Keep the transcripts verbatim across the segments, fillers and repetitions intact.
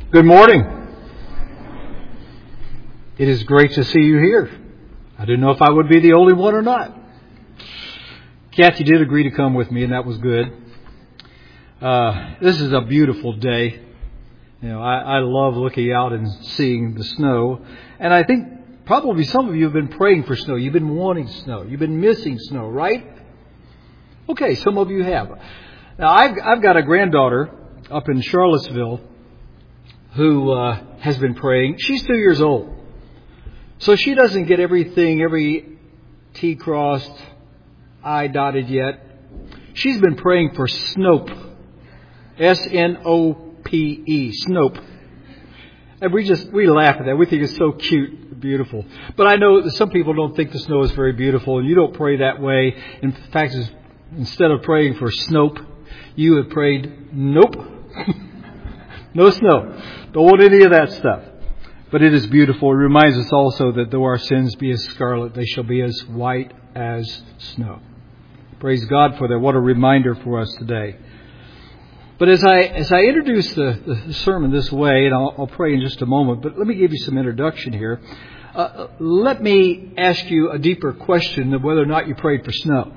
Good morning. It is great to see you here. I didn't know if I would be the only one or not. Kathy did agree to come with me, and that was good. Uh, this is a beautiful day. You know, I, I love looking out and seeing the snow. And I think probably some of you have been praying for snow. You've been wanting snow. You've been missing snow, right? Okay, some of you have. Now, I've, I've got a granddaughter up in Charlottesville who uh, has been praying. She's two years old. So she doesn't get everything, every T crossed, I dotted yet. She's been praying for Snope. S N O P E. Snope. And we just, we laugh at that. We think it's so cute, beautiful. But I know that some people don't think the snow is very beautiful, and you don't pray that way. In fact, instead of praying for Snope, you have prayed, nope. No snow. Don't want any of that stuff. But it is beautiful. It reminds us also that though our sins be as scarlet, they shall be as white as snow. Praise God for that. What a reminder for us today. But as I as I introduce the, the sermon this way, and I'll, I'll pray in just a moment, but let me give you some introduction here. Uh, let me ask you a deeper question of whether or not you prayed for snow.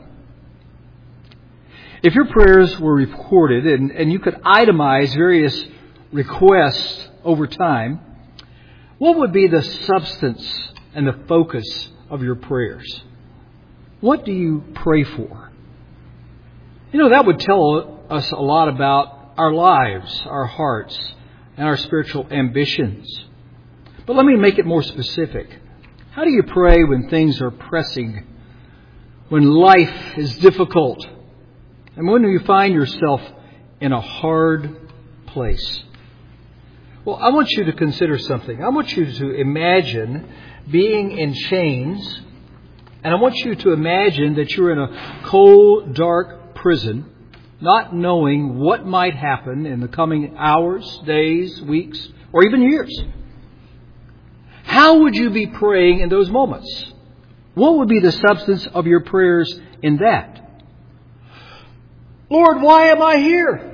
If your prayers were recorded and, and you could itemize various requests over time, what would be the substance and the focus of your prayers? What do you pray for? You know, that would tell us a lot about our lives, our hearts, and our spiritual ambitions. But let me make it more specific. How do you pray when things are pressing, when life is difficult, and when you find yourself in a hard place? Well, I want you to consider something. I want you to imagine being in chains, and I want you to imagine that you're in a cold, dark prison, not knowing what might happen in the coming hours, days, weeks, or even years. How would you be praying in those moments? What would be the substance of your prayers in that? Lord, why am I here?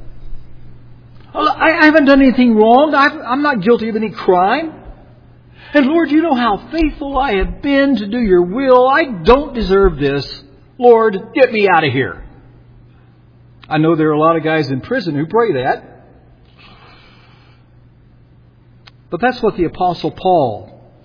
I haven't done anything wrong. I'm not guilty of any crime. And Lord, you know how faithful I have been to do your will. I don't deserve this. Lord, get me out of here. I know there are a lot of guys in prison who pray that. But that's what the Apostle Paul,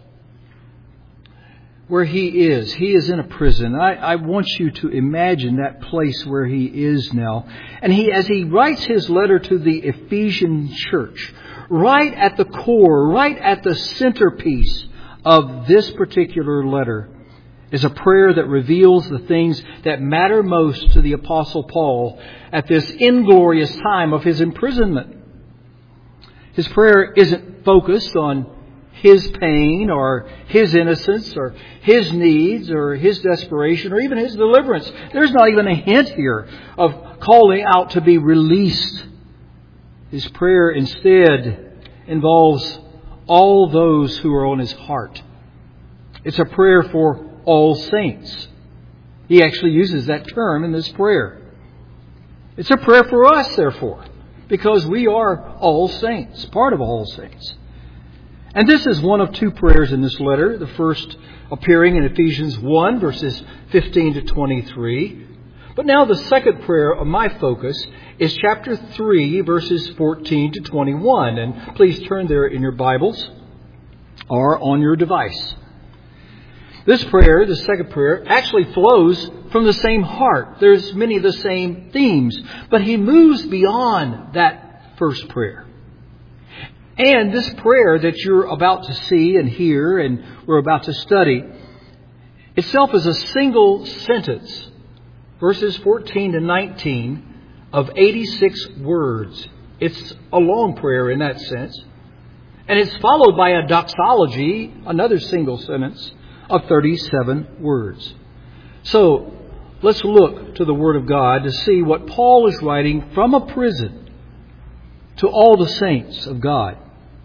where he is. He is in a prison. I, I want you to imagine that place where he is now. And he, as he writes his letter to the Ephesian church, right at the core, right at the centerpiece of this particular letter is a prayer that reveals the things that matter most to the Apostle Paul at this inglorious time of his imprisonment. His prayer isn't focused on his pain or his innocence or his needs or his desperation or even his deliverance. There's not even a hint here of calling out to be released. His prayer instead involves all those who are on his heart. It's a prayer for all saints. He actually uses that term in this prayer. It's a prayer for us, therefore, because we are all saints, part of all saints. And this is one of two prayers in this letter. The first appearing in Ephesians one, verses fifteen to twenty-three. But now the second prayer of my focus is chapter three, verses fourteen to twenty-one. And please turn there in your Bibles or on your device. This prayer, the second prayer, actually flows from the same heart. There's many of the same themes. But he moves beyond that first prayer. And this prayer that you're about to see and hear and we're about to study itself is a single sentence, verses fourteen to nineteen, of eighty-six words. It's a long prayer in that sense. And it's followed by a doxology, another single sentence, of thirty-seven words. So let's look to the Word of God to see what Paul is writing from a prison to all the saints of God.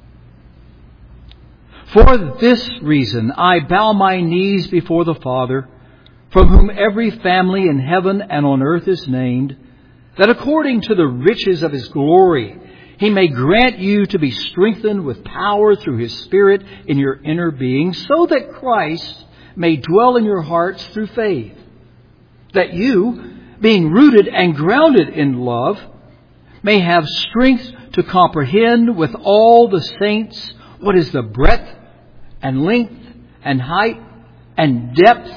For this reason, I bow my knees before the Father, from whom every family in heaven and on earth is named, that according to the riches of His glory, He may grant you to be strengthened with power through His Spirit in your inner being, so that Christ may dwell in your hearts through faith. That you, being rooted and grounded in love, may have strength to comprehend with all the saints what is the breadth and length and height and depth,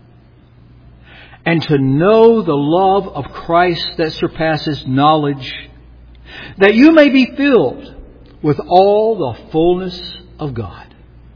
and to know the love of Christ that surpasses knowledge, that you may be filled with all the fullness of God.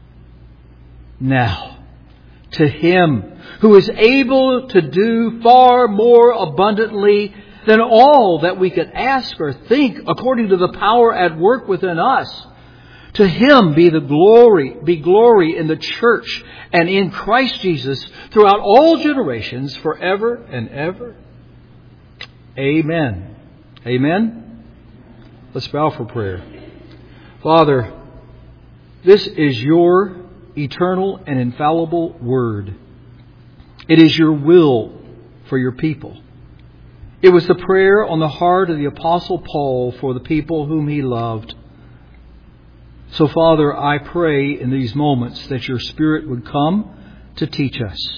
Now, to Him who is able to do far more abundantly than all that we could ask or think, according to the power at work within us, to Him be the glory, be glory in the church and in Christ Jesus throughout all generations, forever and ever. Amen. Amen. Let's bow for prayer. Father, this is your eternal and infallible Word. It is your will for your people. It was the prayer on the heart of the Apostle Paul for the people whom he loved. So, Father, I pray in these moments that your Spirit would come to teach us.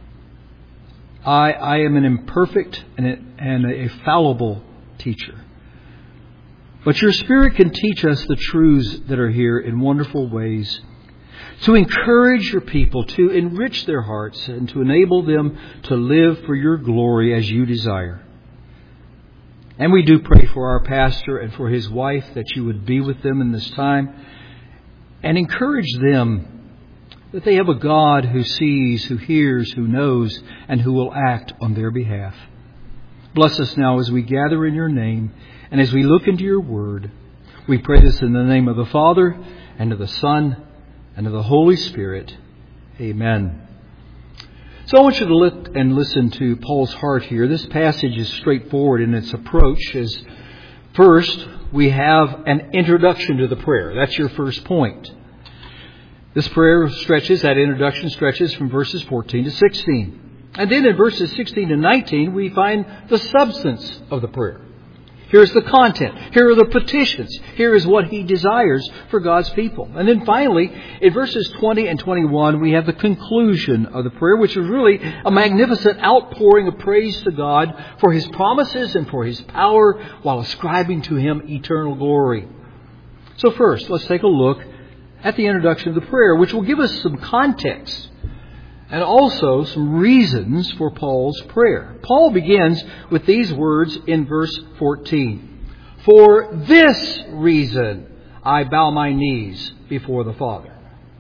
I, I am an imperfect and a, and a fallible teacher. But your Spirit can teach us the truths that are here in wonderful ways, to encourage your people, to enrich their hearts, and to enable them to live for your glory as you desire. And we do pray for our pastor and for his wife, that you would be with them in this time and encourage them that they have a God who sees, who hears, who knows, and who will act on their behalf. Bless us now as we gather in your name and as we look into your word. We pray this in the name of the Father and of the Son and of the Holy Spirit. Amen. So I want you to look and listen to Paul's heart here. This passage is straightforward in its approach. As first, we have an introduction to the prayer. That's your first point. This prayer stretches, that introduction stretches from verses fourteen to sixteen. And then in verses sixteen to nineteen, we find the substance of the prayer. Here's the content. Here are the petitions. Here is what he desires for God's people. And then finally, in verses twenty and twenty-one, we have the conclusion of the prayer, which is really a magnificent outpouring of praise to God for His promises and for His power, while ascribing to Him eternal glory. So first, let's take a look at the introduction of the prayer, which will give us some context and also some reasons for Paul's prayer. Paul begins with these words in verse fourteen. For this reason I bow my knees before the Father.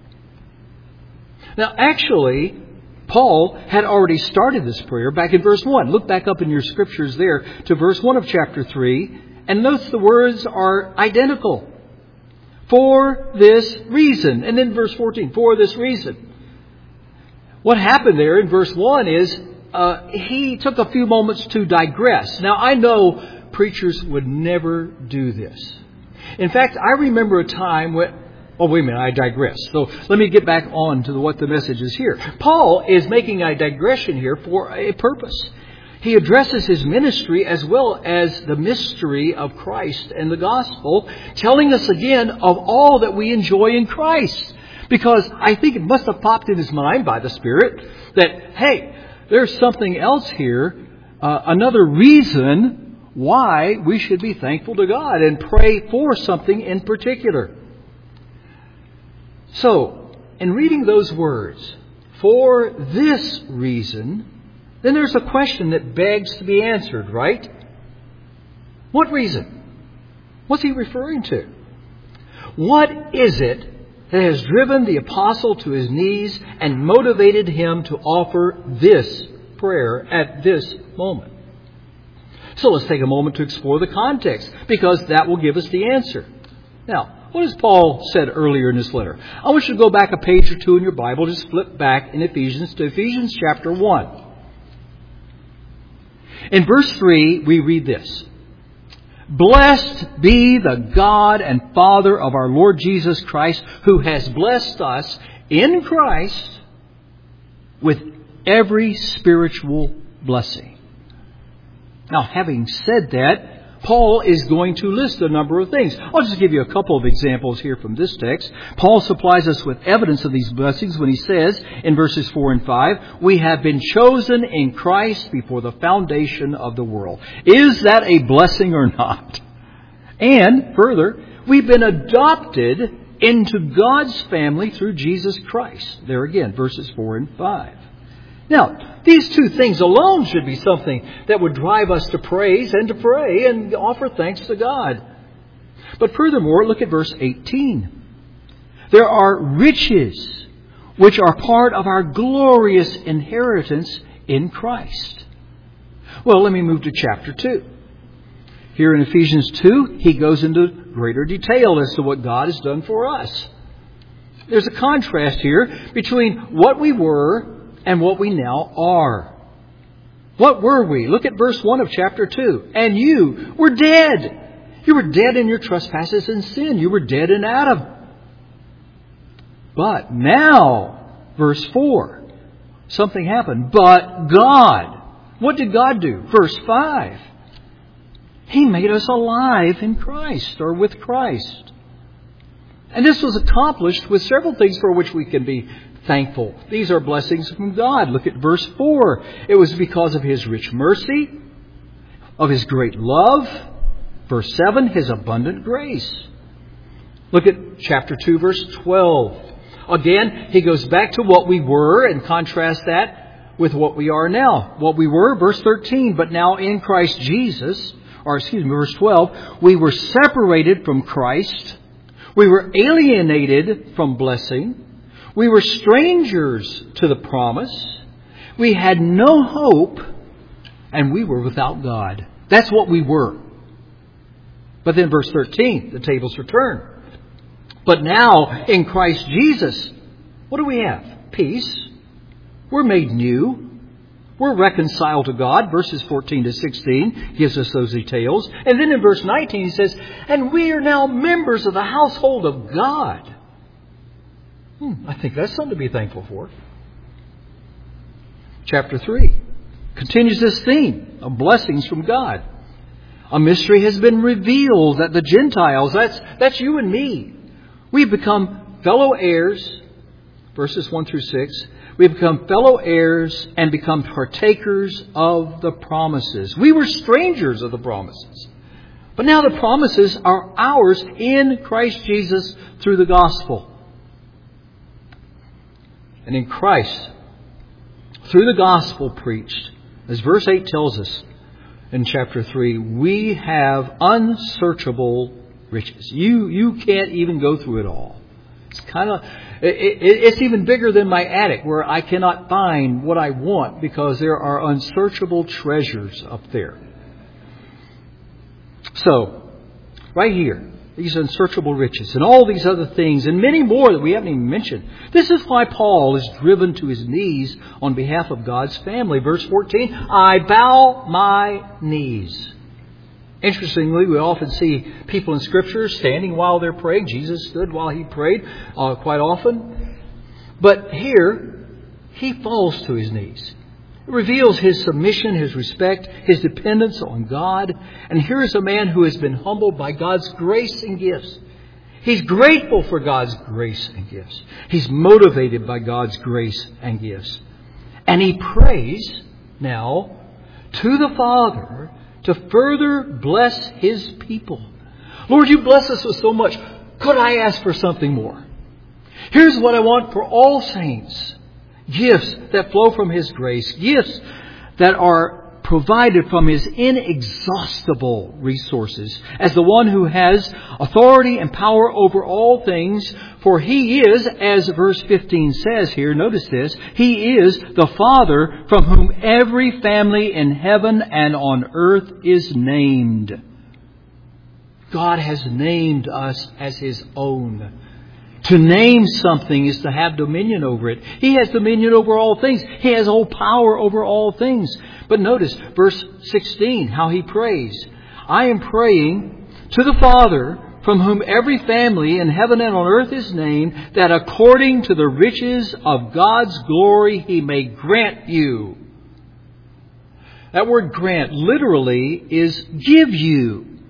Now actually, Paul had already started this prayer back in verse one. Look back up in your scriptures there to verse one of chapter three, and notice the words are identical. For this reason. And then verse fourteen, for this reason. What happened there in verse one is uh, he took a few moments to digress. Now, I know preachers would never do this. In fact, I remember a time when... Oh, wait a minute, I digress. So let me get back on to what the message is here. Paul is making a digression here for a purpose. He addresses his ministry as well as the mystery of Christ and the gospel, telling us again of all that we enjoy in Christ. Because I think it must have popped in his mind by the Spirit that, hey, there's something else here, uh, another reason why we should be thankful to God and pray for something in particular. So, in reading those words, for this reason, then there's a question that begs to be answered, right? What reason? What's he referring to? What is it that has driven the apostle to his knees and motivated him to offer this prayer at this moment? So let's take a moment to explore the context, because that will give us the answer. Now, what has Paul said earlier in this letter? I want you to go back a page or two in your Bible. Just flip back in Ephesians to Ephesians chapter one. In verse three, we read this. Blessed be the God and Father of our Lord Jesus Christ, who has blessed us in Christ with every spiritual blessing. Now, having said that, Paul is going to list a number of things. I'll just give you a couple of examples here from this text. Paul supplies us with evidence of these blessings when he says in verses four and five, we have been chosen in Christ before the foundation of the world. Is that a blessing or not? And further, we've been adopted into God's family through Jesus Christ. There again, verses four and five. Now, these two things alone should be something that would drive us to praise and to pray and offer thanks to God. But furthermore, look at verse eighteen. There are riches which are part of our glorious inheritance in Christ. Well, let me move to chapter two. Here in Ephesians two, he goes into greater detail as to what God has done for us. There's a contrast here between what we were and what we now are. What were we? Look at verse one of chapter two. And you were dead. You were dead in your trespasses and sin. You were dead in Adam. But now, verse four, something happened. But God. What did God do? Verse five. He made us alive in Christ, or with Christ. And this was accomplished with several things for which we can be thankful. These are blessings from God. Look at verse four. It was because of His rich mercy, of His great love. Verse seven, His abundant grace. Look at chapter two, verse twelve. Again, he goes back to what we were and contrasts that with what we are now. What we were, verse thirteen, but now in Christ Jesus, or excuse me, verse twelve, we were separated from Christ. We were alienated from blessing. We were strangers to the promise. We had no hope, and we were without God. That's what we were. But then verse thirteen, the tables are turned. But now, in Christ Jesus, what do we have? Peace. We're made new. We're reconciled to God. Verses fourteen to sixteen gives us those details. And then in verse nineteen he says, and we are now members of the household of God. Hmm, I think that's something to be thankful for. Chapter three continues this theme of blessings from God. A mystery has been revealed that the Gentiles, that's, that's you and me, we've become fellow heirs, verses one through six. We've become fellow heirs and become partakers of the promises. We were strangers of the promises. But now the promises are ours in Christ Jesus through the gospel. And in Christ, through the gospel preached, as verse eight tells us in chapter three, we have unsearchable riches. You, you can't even go through it all. It's kind of, it, it, it's even bigger than my attic where I cannot find what I want because there are unsearchable treasures up there. So, right here, these unsearchable riches and all these other things and many more that we haven't even mentioned. This is why Paul is driven to his knees on behalf of God's family. Verse fourteen, I bow my knees. Interestingly, we often see people in Scripture standing while they're praying. Jesus stood while he prayed uh, quite often. But here, he falls to his knees. It reveals his submission, his respect, his dependence on God. And here is a man who has been humbled by God's grace and gifts. He's grateful for God's grace and gifts. He's motivated by God's grace and gifts. And he prays now to the Father to further bless His people. Lord, you bless us with so much. Could I ask for something more? Here's what I want for all saints. Gifts that flow from His grace. Gifts that are provided from His inexhaustible resources. As the one who has authority and power over all things. For He is, as verse fifteen says here, notice this, He is the Father from whom every family in heaven and on earth is named. God has named us as His own. To name something is to have dominion over it. He has dominion over all things. He has all power over all things. But notice verse sixteen, how he prays. I am praying to the Father from whom every family in heaven and on earth is named, that according to the riches of God's glory He may grant you. That word grant literally is give you.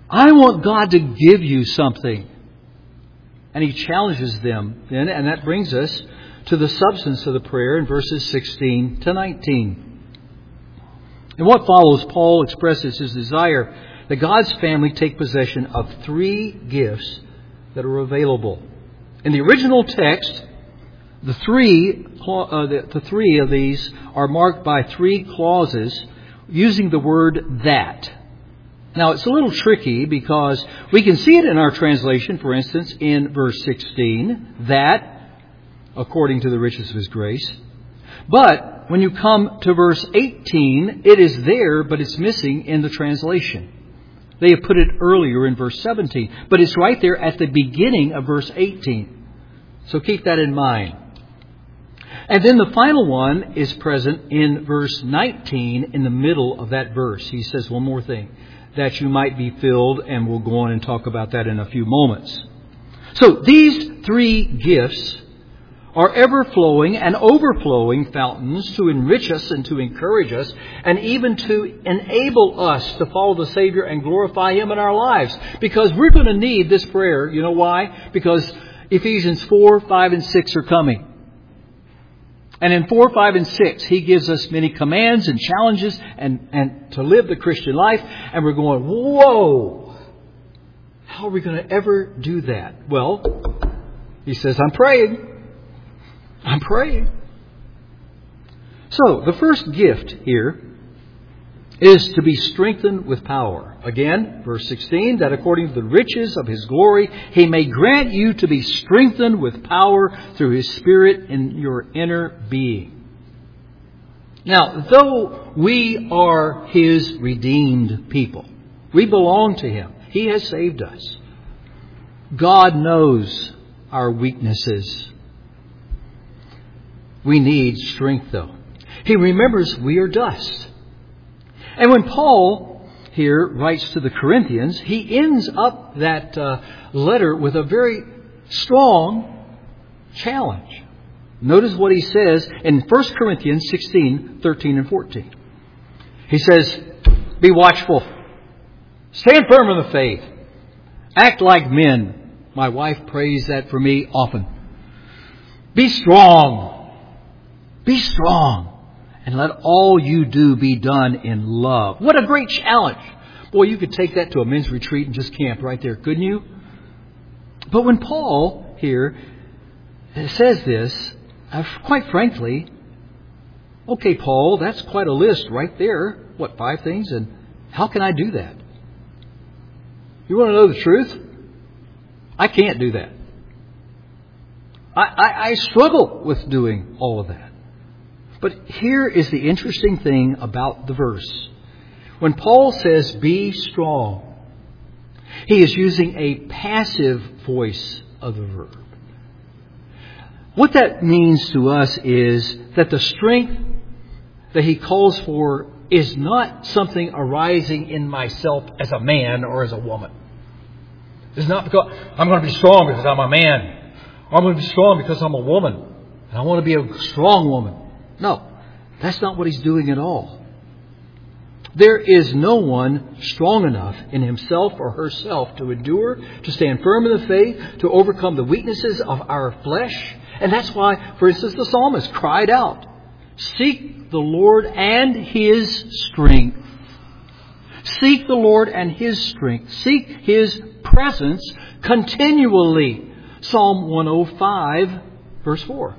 I want God to give you something. And he challenges them then, and that brings us to the substance of the prayer in verses sixteen to nineteen. In what follows, Paul expresses his desire that God's family take possession of three gifts that are available. In the original text, the three, uh, the, the three of these are marked by three clauses using the word that. Now, it's a little tricky because we can see it in our translation, for instance, in verse sixteen, that, according to the riches of His grace. But when you come to verse eighteen, it is there, but it's missing in the translation. They have put it earlier in verse seventeen, but it's right there at the beginning of verse eighteen. So keep that in mind. And then the final one is present in verse nineteen, in the middle of that verse. He says one more thing, that you might be filled, and we'll go on and talk about that in a few moments. So these three gifts are ever-flowing and overflowing fountains to enrich us and to encourage us, and even to enable us to follow the Savior and glorify Him in our lives. Because we're going to need this prayer. You know why? Because Ephesians four, five, and six are coming. And in four, five, and six, he gives us many commands and challenges and, and to live the Christian life. And we're going, whoa! How are we going to ever do that? Well, he says, I'm praying. I'm praying. So, the first gift here is to be strengthened with power. Again, verse sixteen, that according to the riches of His glory, He may grant you to be strengthened with power through His Spirit in your inner being. Now, though we are His redeemed people, we belong to Him. He has saved us. God knows our weaknesses. We need strength, though. He remembers we are dust. And when Paul here writes to the Corinthians, he ends up that uh, letter with a very strong challenge. Notice what he says in First Corinthians sixteen, thirteen, and fourteen. He says, be watchful. Stand firm in the faith. Act like men. My wife prays that for me often. Be strong. Be strong. And let all you do be done in love. What a great challenge. Boy, you could take that to a men's retreat and just camp right there, couldn't you? But when Paul here says this, uh, quite frankly, okay, Paul, that's quite a list right there. What, five things? And how can I do that? You want to know the truth? I can't do that. I, I, I struggle with doing all of that. But here is the interesting thing about the verse. When Paul says, be strong, he is using a passive voice of the verb. What that means to us is that the strength that he calls for is not something arising in myself as a man or as a woman. It's not because I'm going to be strong because I'm a man. Or I'm going to be strong because I'm a woman. And I want to be a strong woman. No, that's not what he's doing at all. There is no one strong enough in himself or herself to endure, to stand firm in the faith, to overcome the weaknesses of our flesh. And that's why, for instance, the psalmist cried out, seek the Lord and His strength. Seek the Lord and His strength. Seek His presence continually. Psalm one oh five, verse four.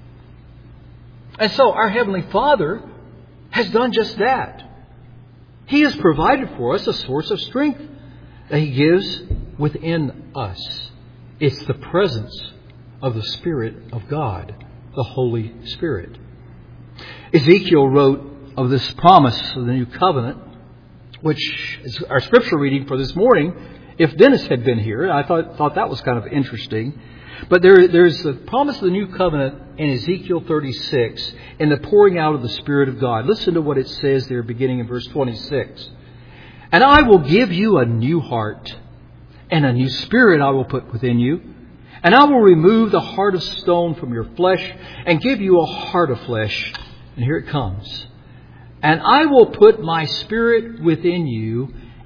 And so our Heavenly Father has done just that. He has provided for us a source of strength that He gives within us. It's the presence of the Spirit of God, the Holy Spirit. Ezekiel wrote of this promise of the new covenant, which is our scripture reading for this morning. If Dennis had been here, I thought, thought that was kind of interesting. But there, there's the promise of the new covenant in Ezekiel thirty-six in the pouring out of the Spirit of God. Listen to what it says there beginning in verse twenty-six. And I will give you a new heart, and a new spirit I will put within you. And I will remove the heart of stone from your flesh and give you a heart of flesh. And here it comes. And I will put my spirit within you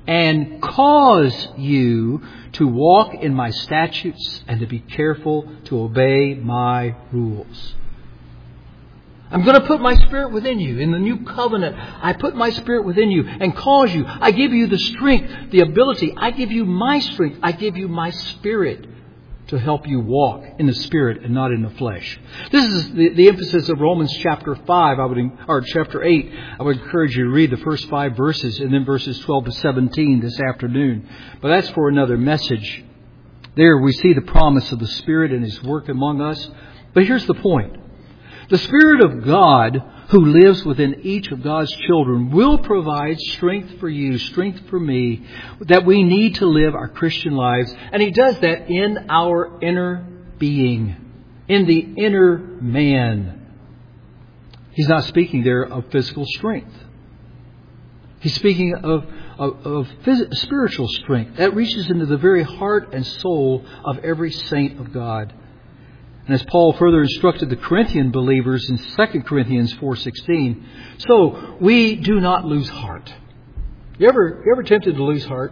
and cause you to walk in my statutes and to be careful to obey my rules. I'm going to put my Spirit within you. In the new covenant, I put my Spirit within you and cause you. I give you the strength, the ability. I give you my strength. I give you my Spirit to help you walk in the Spirit and not in the flesh. This is the, the emphasis of Romans chapter five, I would, or chapter eight. I would encourage you to read the first five verses and then verses twelve to seventeen this afternoon. But that's for another message. There we see the promise of the Spirit and His work among us. But here's the point. The Spirit of God who lives within each of God's children will provide strength for you, strength for me, that we need to live our Christian lives. And He does that in our inner being, in the inner man. He's not speaking there of physical strength. He's speaking of, of, of phys- spiritual strength that reaches into the very heart and soul of every saint of God. And as Paul further instructed the Corinthian believers in Second Corinthians four sixteen, so we do not lose heart. You ever, you ever tempted to lose heart?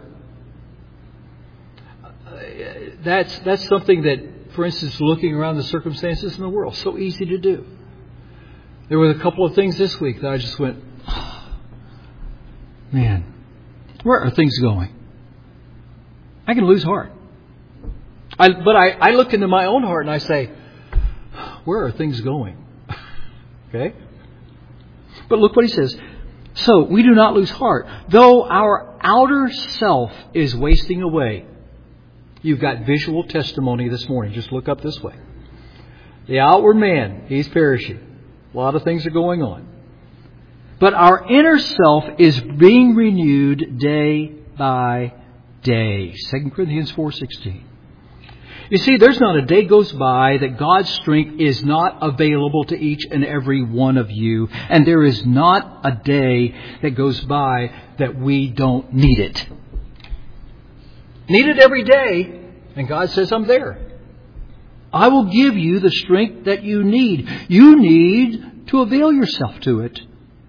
That's, that's something that, for instance, looking around the circumstances in the world, so easy to do. There were a couple of things this week that I just went, oh, man, where are things going? I can lose heart. I, but I, I look into my own heart and I say, where are things going? Okay? But look what he says. So, we do not lose heart. Though our outer self is wasting away. You've got visual testimony this morning. Just look up this way. The outward man, he's perishing. A lot of things are going on. But our inner self is being renewed day by day. Second Corinthians four sixteen. You see, there's not a day goes by that God's strength is not available to each and every one of you. And there is not a day that goes by that we don't need it. Need it every day. And God says, I'm there. I will give you the strength that you need. You need to avail yourself to it.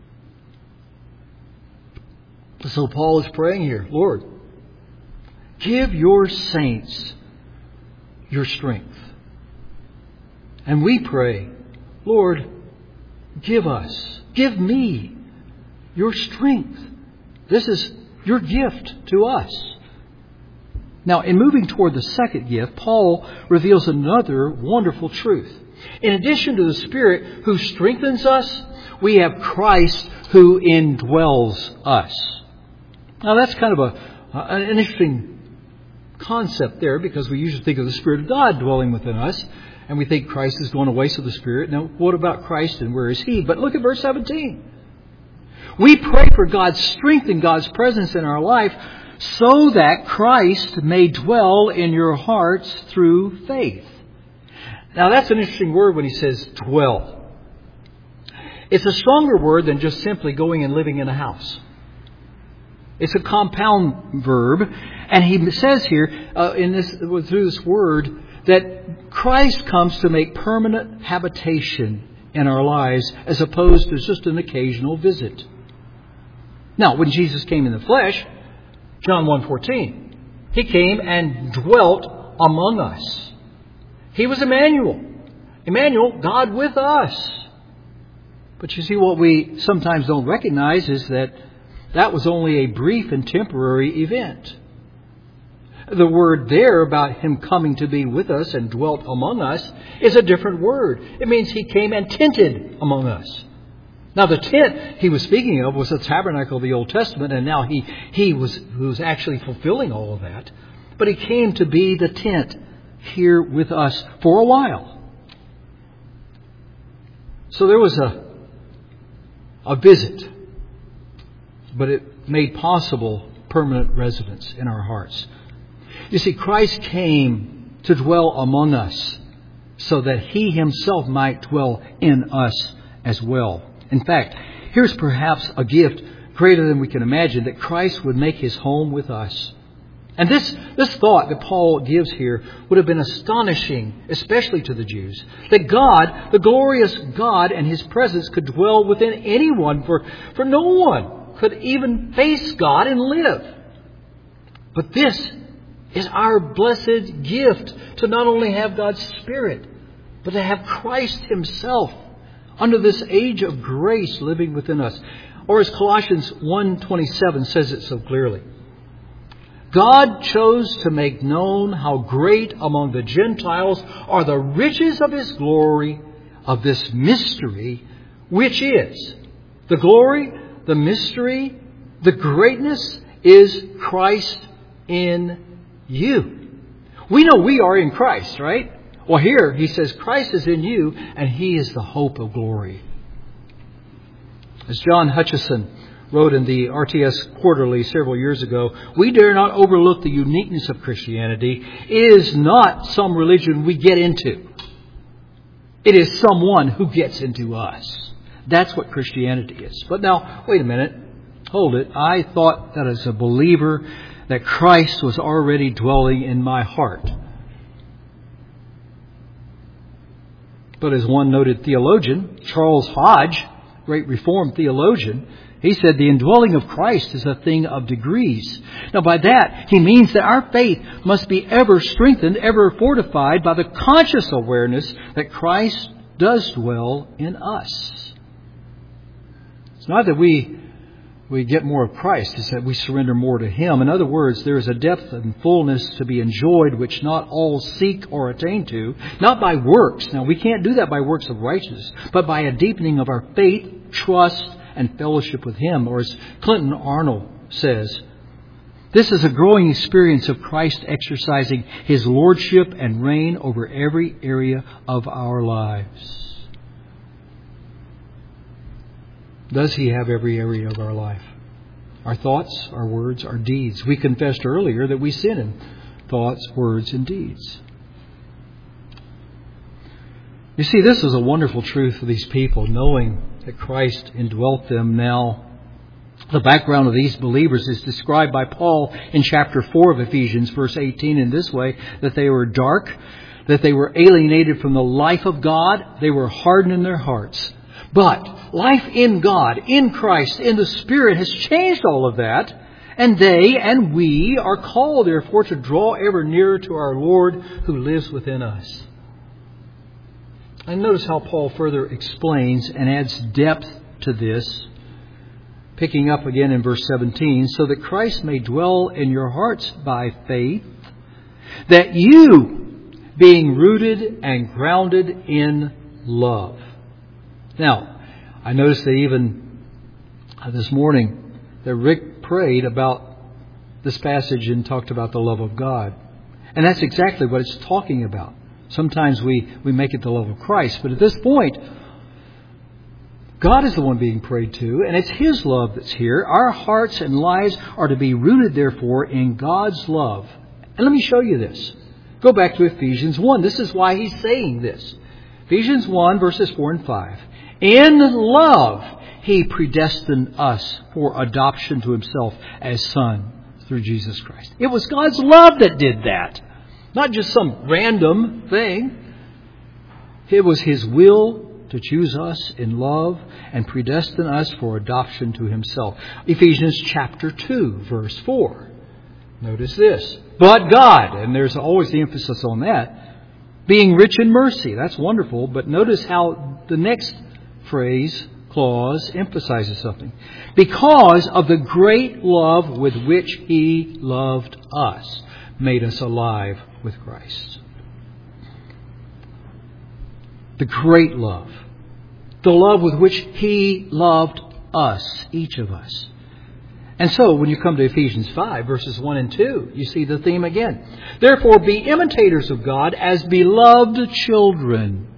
So Paul is praying here, Lord, give your saints your strength. And we pray, Lord, give us, give me your strength. This is your gift to us. Now, in moving toward the second gift, Paul reveals another wonderful truth. In addition to the Spirit who strengthens us, we have Christ who indwells us. Now, that's kind of a, an interesting concept there, because we usually think of the Spirit of God dwelling within us, and we think Christ is going away to the Spirit. Now, what about Christ and where is He? But look at verse seventeen. We pray for God's strength and God's presence in our life so that Christ may dwell in your hearts through faith. Now, that's an interesting word when he says dwell. It's a stronger word than just simply going and living in a house. It's a compound verb, and he says here uh, in this through this word that Christ comes to make permanent habitation in our lives as opposed to just an occasional visit. Now, when Jesus came in the flesh, John one fourteen, He came and dwelt among us. He was Emmanuel. Emmanuel, God with us. But you see, what we sometimes don't recognize is that that was only a brief and temporary event. The word there about Him coming to be with us and dwelt among us is a different word. It means He came and tented among us. Now, the tent He was speaking of was the tabernacle of the Old Testament, and now He, he, was, he was actually fulfilling all of that. But He came to be the tent here with us for a while. So there was a, a visit, but it made possible permanent residence in our hearts. You see, Christ came to dwell among us so that He Himself might dwell in us as well. In fact, here's perhaps a gift greater than we can imagine, that Christ would make His home with us. And this, this thought that Paul gives here would have been astonishing, especially to the Jews. That God, the glorious God and His presence could dwell within anyone, for, for no one could even face God and live. But this is our blessed gift, to not only have God's Spirit, but to have Christ Himself under this age of grace living within us. Or as Colossians one twenty-seven says it so clearly, God chose to make known how great among the Gentiles are the riches of His glory, of this mystery, which is the glory, the mystery, the greatness is Christ in you. We know we are in Christ, right? Well, here he says Christ is in you, and He is the hope of glory. As John Hutchison wrote in the R T S Quarterly several years ago, we dare not overlook the uniqueness of Christianity. It is not some religion we get into. It is someone who gets into us. That's what Christianity is. But now, wait a minute. Hold it. I thought that as a believer that Christ was already dwelling in my heart. But as one noted theologian, Charles Hodge, great Reformed theologian, he said the indwelling of Christ is a thing of degrees. Now by that, he means that our faith must be ever strengthened, ever fortified by the conscious awareness that Christ does dwell in us. It's not that we we get more of Christ, it's that we surrender more to Him. In other words, there is a depth and fullness to be enjoyed which not all seek or attain to, not by works. Now, we can't do that by works of righteousness, but by a deepening of our faith, trust, and fellowship with Him. Or as Clinton Arnold says, this is a growing experience of Christ exercising His lordship and reign over every area of our lives. Does He have every area of our life? Our thoughts, our words, our deeds. We confessed earlier that we sin in thoughts, words, and deeds. You see, this is a wonderful truth for these people, knowing that Christ indwelt them now. The background of these believers is described by Paul in chapter four of Ephesians, verse eighteen, in this way, that they were dark, that they were alienated from the life of God, they were hardened in their hearts. But life in God, in Christ, in the Spirit has changed all of that. And they and we are called, therefore, to draw ever nearer to our Lord who lives within us. And notice how Paul further explains and adds depth to this. Picking up again in verse seventeen, so that Christ may dwell in your hearts by faith, that you, being rooted and grounded in love. Now, I noticed that even this morning that Rick prayed about this passage and talked about the love of God. And that's exactly what it's talking about. Sometimes we, we make it the love of Christ. But at this point, God is the one being prayed to, and it's His love that's here. Our hearts and lives are to be rooted, therefore, in God's love. And let me show you this. Go back to Ephesians one. This is why he's saying this. Ephesians one, verses four and five. In love, He predestined us for adoption to Himself as sons through Jesus Christ. It was God's love that did that. Not just some random thing. It was His will to choose us in love and predestine us for adoption to Himself. Ephesians chapter two, verse four. Notice this. But God, and there's always the emphasis on that, being rich in mercy. That's wonderful. But notice how the next phrase, clause, emphasizes something. Because of the great love with which He loved us, made us alive with Christ. The great love. The love with which He loved us, each of us. And so, when you come to Ephesians five, verses one and two, you see the theme again. Therefore, be imitators of God as beloved children.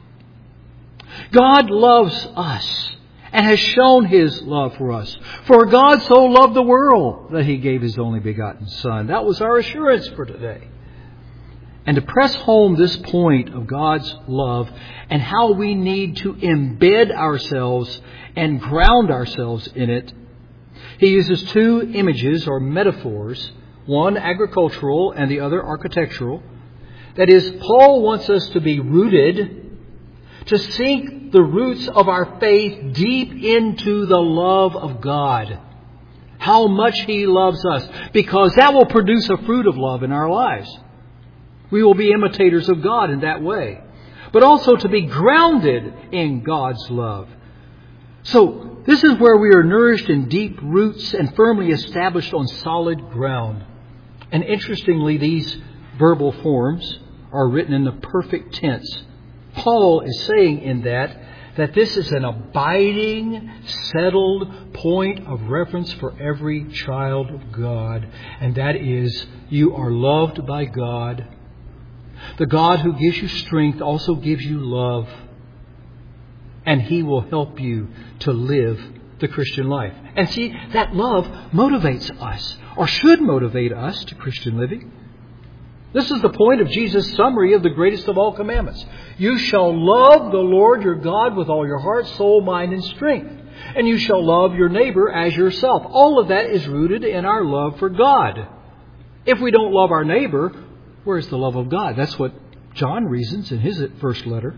God loves us and has shown His love for us. For God so loved the world that He gave His only begotten Son. That was our assurance for today. And to press home this point of God's love and how we need to embed ourselves and ground ourselves in it, he uses two images or metaphors, one agricultural and the other architectural. That is, Paul wants us to be rooted, to sink the roots of our faith deep into the love of God. how much He loves us, because that will produce a fruit of love in our lives. We will be imitators of God in that way. But also to be grounded in God's love. So, this is where we are nourished in deep roots and firmly established on solid ground. And interestingly, these verbal forms are written in the perfect tense. Paul is saying in that, that this is an abiding, settled point of reference for every child of God. And that is, you are loved by God. The God who gives you strength also gives you love. And He will help you to live the Christian life. And see, that love motivates us, or should motivate us to Christian living. This is the point of Jesus' summary of the greatest of all commandments. You shall love the Lord your God with all your heart, soul, mind, and strength. And you shall love your neighbor as yourself. All of that is rooted in our love for God. If we don't love our neighbor, where's the love of God? That's what John reasons in his first letter.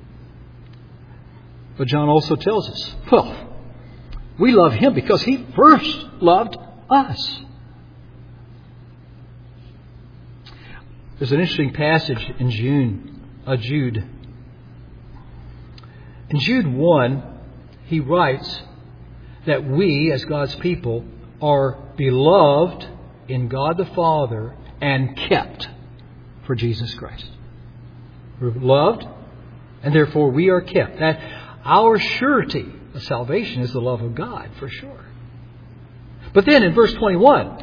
But John also tells us, well, we love Him because He first loved us. There's an interesting passage in Jude. Uh, Jude. In Jude one, he writes that we, as God's people, are beloved in God the Father and kept for Jesus Christ. We're loved, and therefore we are kept. That our surety of salvation is the love of God, for sure. But then in verse twenty-one,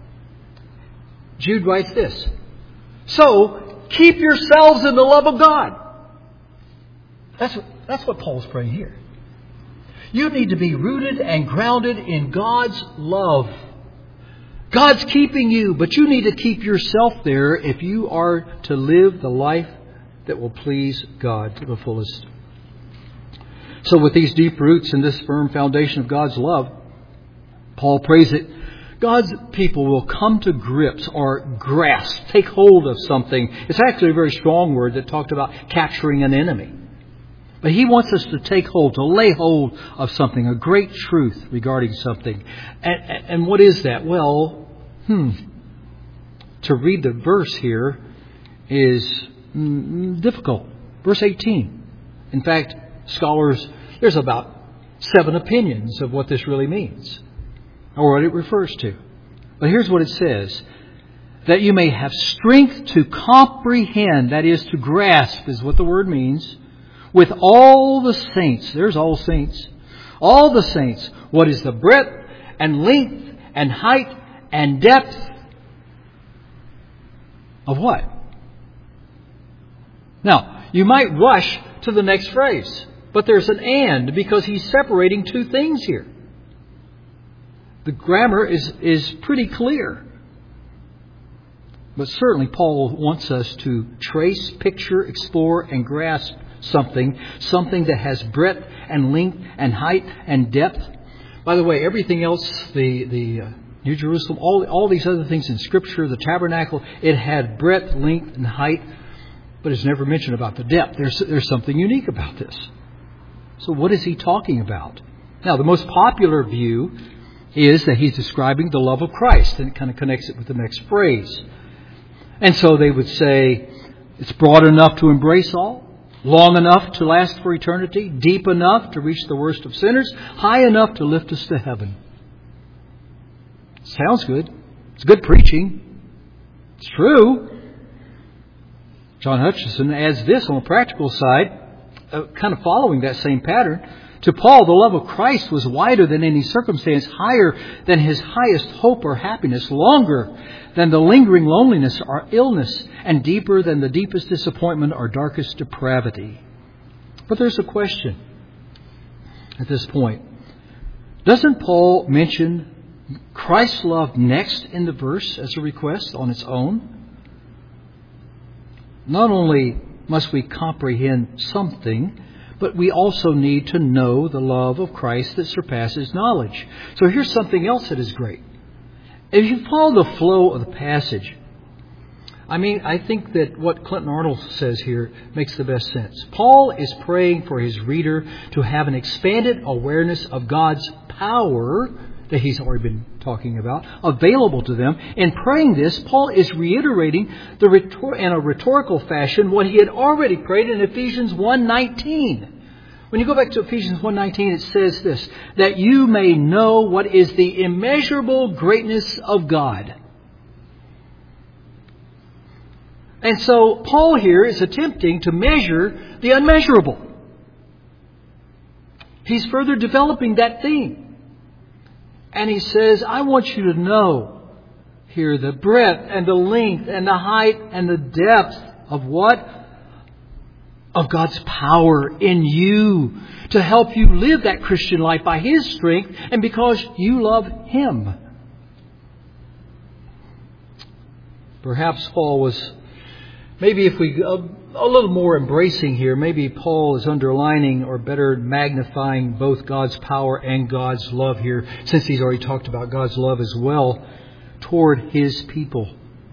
Jude writes this. So, keep yourselves in the love of God. That's what, that's what Paul's praying here. You need to be rooted and grounded in God's love. God's keeping you, but you need to keep yourself there if you are to live the life that will please God to the fullest. So with these deep roots and this firm foundation of God's love, Paul prays that God's people will come to grips or grasp, take hold of something. It's actually a very strong word that talked about capturing an enemy. But he wants us to take hold, to lay hold of something, a great truth regarding something. And, and what is that? Well, hmm, to read the verse here is mm, difficult. Verse eighteen. In fact, scholars, there's about seven opinions of what this really means, or what it refers to. But here's what it says. That you may have strength to comprehend, that is to grasp, is what the word means, with all the saints, there's all saints, all the saints, what is the breadth and length and height and depth of what? Now, you might rush to the next phrase, but there's an and, because he's separating two things here. The grammar is, is pretty clear. But certainly Paul wants us to trace, picture, explore, and grasp something. Something that has breadth and length and height and depth. By the way, everything else, the, the uh, New Jerusalem, all, all these other things in Scripture, the tabernacle, it had breadth, length, and height. But it's never mentioned about the depth. There's, there's something unique about this. So what is he talking about? Now, the most popular view is that he's describing the love of Christ. And it kind of connects it with the next phrase. And so they would say, it's broad enough to embrace all, long enough to last for eternity, deep enough to reach the worst of sinners, high enough to lift us to heaven. Sounds good. It's good preaching. It's true. John Hutchison adds this on the practical side, uh, kind of following that same pattern. To Paul, the love of Christ was wider than any circumstance, higher than his highest hope or happiness, longer than the lingering loneliness or illness, and deeper than the deepest disappointment or darkest depravity. But there's a question at this point. Doesn't Paul mention Christ's love next in the verse as a request on its own? Not only must we comprehend something, but we also need to know the love of Christ that surpasses knowledge. So here's something else that is great. If you follow the flow of the passage, I mean, I think that what Clinton Arnold says here makes the best sense. Paul is praying for his reader to have an expanded awareness of God's power that he's already been talking about, available to them. In praying this, Paul is reiterating the rhetor- in a rhetorical fashion what he had already prayed in Ephesians one nineteen. When you go back to Ephesians one nineteen, it says this, that you may know what is the immeasurable greatness of God. And so Paul here is attempting to measure the unmeasurable. He's further developing that theme. And he says, I want you to know here the breadth and the length and the height and the depth of what? Of God's power in you to help you live that Christian life by His strength and because you love Him. Perhaps Paul was, maybe if we, a, a little more embracing here, maybe Paul is underlining or better magnifying both God's power and God's love here, since he's already talked about God's love as well toward His people.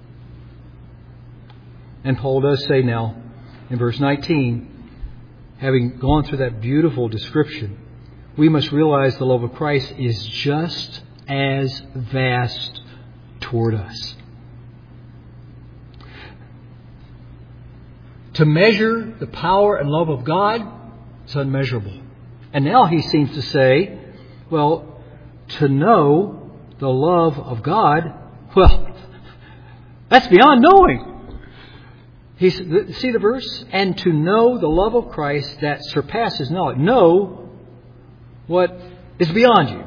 And Paul does say now, in verse nineteen, having gone through that beautiful description, we must realize the love of Christ is just as vast toward us. To measure the power and love of God is unmeasurable. And now he seems to say, well, to know the love of God, well, that's beyond knowing. He's, see the verse? And to know the love of Christ that surpasses knowledge. Know what is beyond you.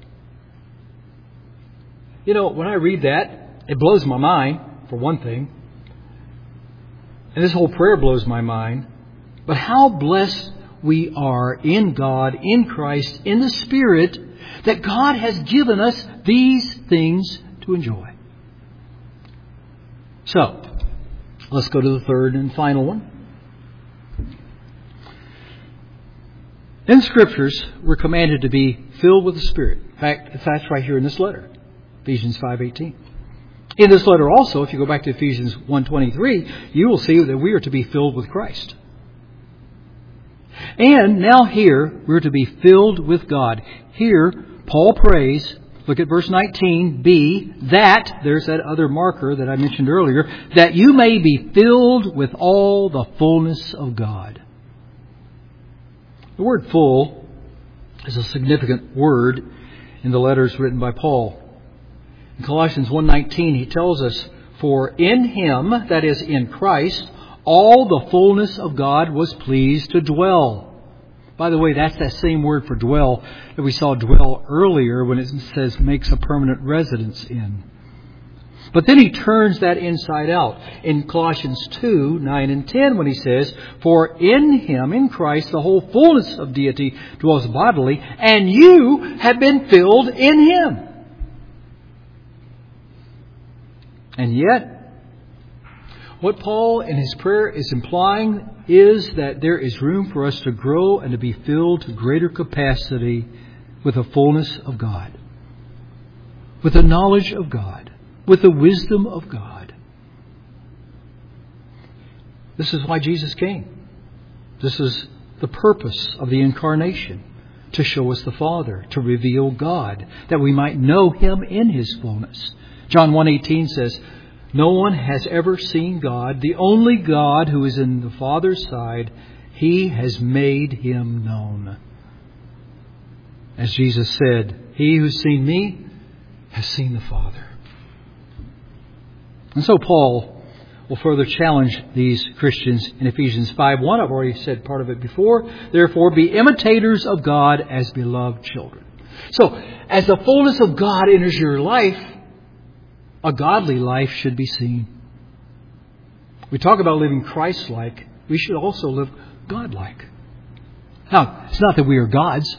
You know, when I read that, it blows my mind, for one thing. And this whole prayer blows my mind. But how blessed we are in God, in Christ, in the Spirit, that God has given us these things to enjoy. So, let's go to the third and final one. In the Scriptures, we're commanded to be filled with the Spirit. In fact, that's right here in this letter, Ephesians five eighteen. In this letter also, if you go back to Ephesians one twenty-three, you will see that we are to be filled with Christ. And now here, we're to be filled with God. Here, Paul prays, look at verse nineteen, B, that, there's that other marker that I mentioned earlier, that you may be filled with all the fullness of God. The word full is a significant word in the letters written by Paul. In Colossians one nineteen, he tells us, for in Him, that is in Christ, all the fullness of God was pleased to dwell. By the way, that's that same word for dwell that we saw dwell earlier when it says makes a permanent residence in. But then he turns that inside out in Colossians two, nine and ten when he says, for in Him, in Christ, the whole fullness of deity dwells bodily, and you have been filled in Him. And yet, what Paul in his prayer is implying is that there is room for us to grow and to be filled to greater capacity with the fullness of God, with the knowledge of God, with the wisdom of God. This is why Jesus came. This is the purpose of the incarnation, to show us the Father, to reveal God, that we might know Him in His fullness. John one eighteen says, no one has ever seen God, the only God who is in the Father's side. He has made Him known. As Jesus said, he who's seen me has seen the Father. And so Paul will further challenge these Christians in Ephesians five one. I've already said part of it before. Therefore, be imitators of God as beloved children. So, as the fullness of God enters your life, a godly life should be seen. We talk about living Christ-like. We should also live God-like. Now, it's not that we are gods,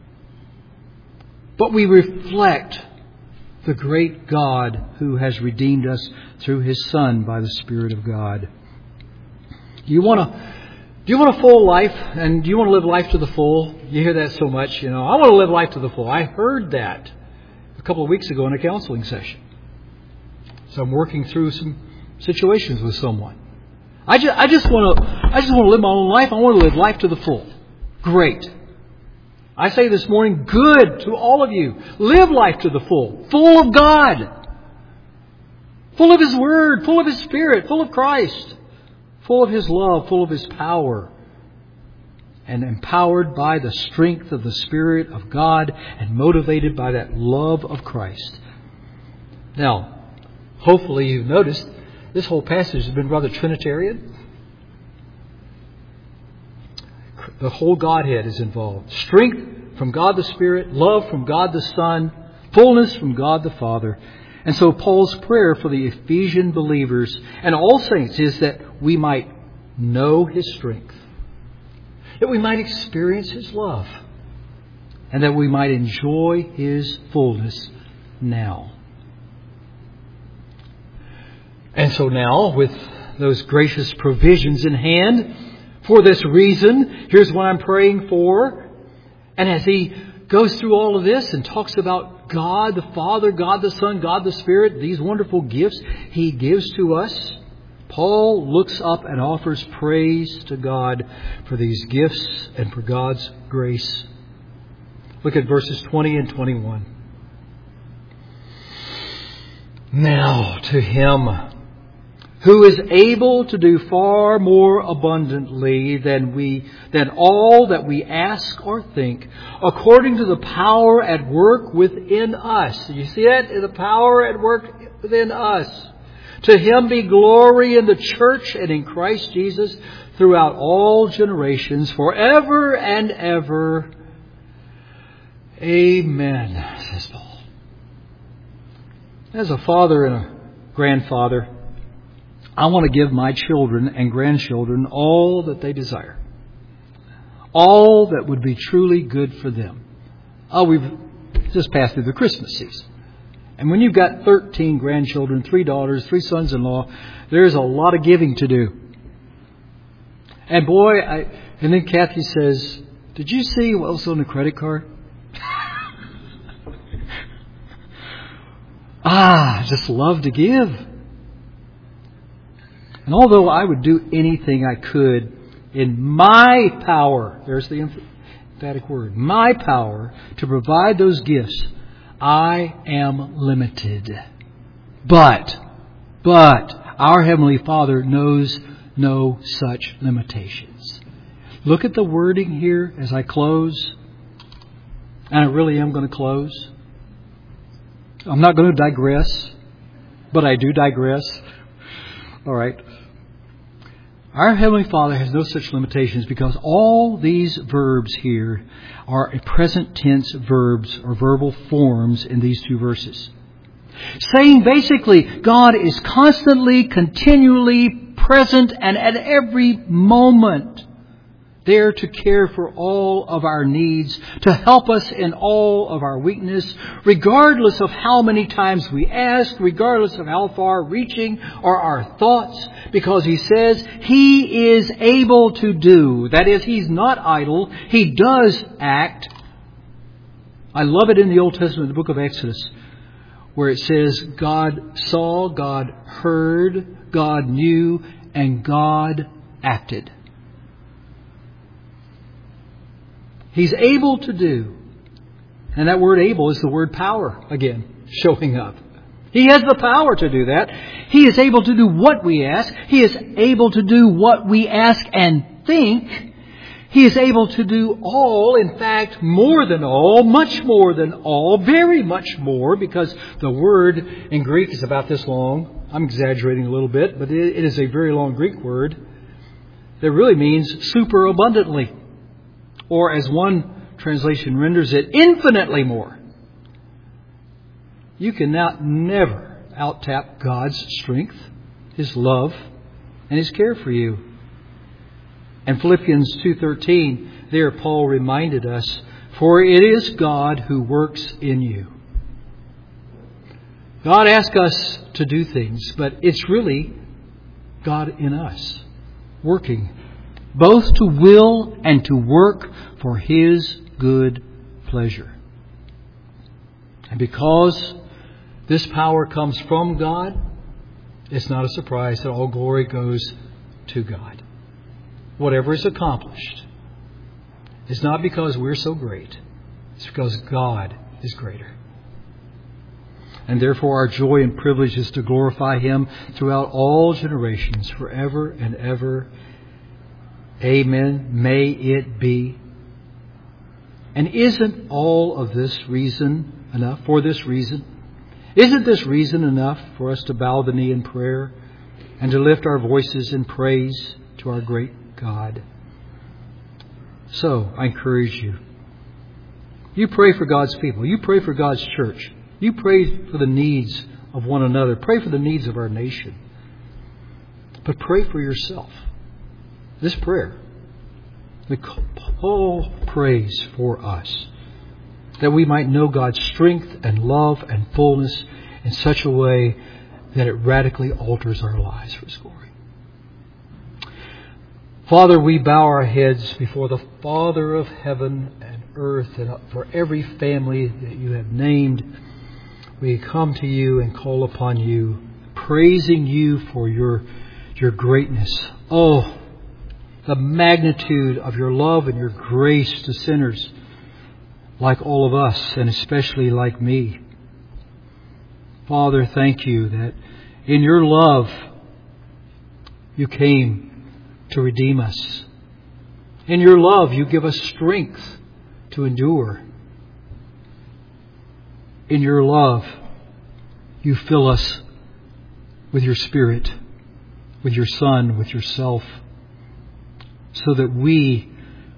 but we reflect the great God who has redeemed us through His Son by the Spirit of God. Do you want to, do you want a full life? And do you want to live life to the full? You hear that so much, you know. I want to live life to the full. I heard that a couple of weeks ago in a counseling session. So I'm working through some situations with someone. I just, I just want to, I just want to live my own life. I want to live life to the full. Great. I say this morning, good to all of you. Live life to the full. Full of God. Full of His Word. Full of His Spirit. Full of Christ. Full of His love. Full of His power. And empowered by the strength of the Spirit of God and motivated by that love of Christ. Now, hopefully you've noticed this whole passage has been rather Trinitarian. The whole Godhead is involved. Strength from God the Spirit, love from God the Son, fullness from God the Father. And so Paul's prayer for the Ephesian believers and all saints is that we might know His strength. That we might experience His love. And that we might enjoy His fullness now. And so now, with those gracious provisions in hand, for this reason, here's what I'm praying for. And as he goes through all of this and talks about God the Father, God the Son, God the Spirit, these wonderful gifts He gives to us, Paul looks up and offers praise to God for these gifts and for God's grace. Look at verses twenty and twenty-one. Now to Him who is able to do far more abundantly than we than all that we ask or think, according to the power at work within us. You see that? The power at work within us. To Him be glory in the church and in Christ Jesus throughout all generations, forever and ever. Amen, says Paul. As a father and a grandfather, I want to give my children and grandchildren all that they desire. All that would be truly good for them. Oh, we've just passed through the Christmas season. And when you've got thirteen grandchildren, three daughters, three sons-in-law, there's a lot of giving to do. And boy, I, and then Kathy says, did you see what was on the credit card? ah, I just love to give. And although I would do anything I could in my power, there's the emphatic word, my power to provide those gifts, I am limited. But, but, our Heavenly Father knows no such limitations. Look at the wording here as I close. And I really am going to close. I'm not going to digress, but I do digress. All right. Our Heavenly Father has no such limitations because all these verbs here are present tense verbs or verbal forms in these two verses. Saying basically, God is constantly, continually present and at every moment there to care for all of our needs, to help us in all of our weakness, regardless of how many times we ask, regardless of how far reaching are our thoughts, because He says He is able to do. That is, He's not idle. He does act. I love it in the Old Testament, the book of Exodus, where it says God saw, God heard, God knew, and God acted. He's able to do. And that word able is the word power again, showing up. He has the power to do that. He is able to do what we ask. He is able to do what we ask and think. He is able to do all, in fact, more than all, much more than all, very much more, because the word in Greek is about this long. I'm exaggerating a little bit, but it is a very long Greek word that really means super abundantly. Or as one translation renders it, infinitely more. You cannot never out-tap God's strength, His love, and His care for you. And Philippians two thirteen, there Paul reminded us, for it is God who works in you. God asks us to do things, but it's really God in us, working both to will and to work for His good pleasure. And because this power comes from God, it's not a surprise that all glory goes to God. Whatever is accomplished It's not because we're so great. It's because God is greater. And therefore our joy and privilege is to glorify Him throughout all generations, forever and ever. Amen. May it be. And isn't all of this reason enough? For this reason? Isn't this reason enough for us to bow the knee in prayer and to lift our voices in praise to our great God? So, I encourage you. You pray for God's people. You pray for God's church. You pray for the needs of one another. Pray for the needs of our nation. But pray for yourself. This prayer, Paul prays for us, that we might know God's strength and love and fullness in such a way that it radically alters our lives for His glory. Father, we bow our heads before the Father of heaven and earth, and for every family that You have named, we come to You and call upon You, praising You for Your, your greatness. Oh, the magnitude of Your love and Your grace to sinners like all of us, and especially like me. Father, thank You that in Your love You came to redeem us. In Your love You give us strength to endure. In Your love You fill us with Your Spirit, with Your Son, with Yourself, so that we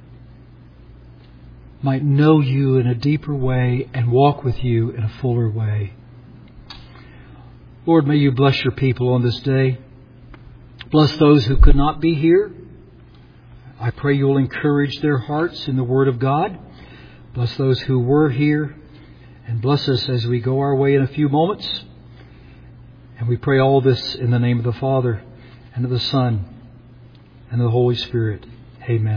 might know You in a deeper way and walk with You in a fuller way. Lord, may You bless Your people on this day. Bless those who could not be here. I pray You'll encourage their hearts in the Word of God. Bless those who were here, and bless us as we go our way in a few moments. And we pray all this in the name of the Father, and of the Son, and of the Holy Spirit. Amen.